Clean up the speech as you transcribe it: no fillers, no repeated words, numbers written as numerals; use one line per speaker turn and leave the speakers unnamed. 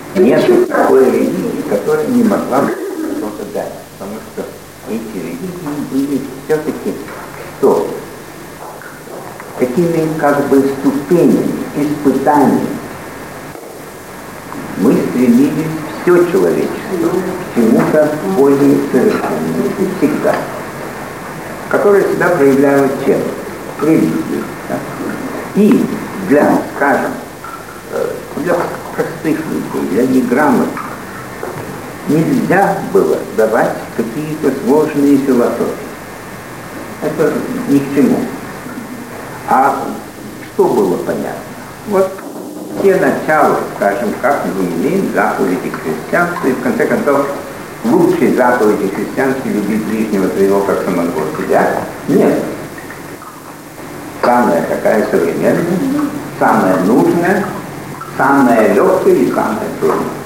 Нет такой религии, которая не могла бы что-то дать. Потому что эти религии были все-таки что? Такими как бы ступенями, испытаниями. Мы стремились все человечество к чему-то более совершенному всегда, которое всегда проявлялось чем? Религию. Да? И для, скажем, для простых людей, для неграмотных нельзя было давать какие-то сложные философии. Это ни к чему. А что было понятно? Вот те начала, скажем, как мы имеем заповеди христианства, и в конце концов лучшей заповеди христианства любить ближнего твоего как самого себя нет. Самая такая современная, самая нужная, самая легкая и самая трудная.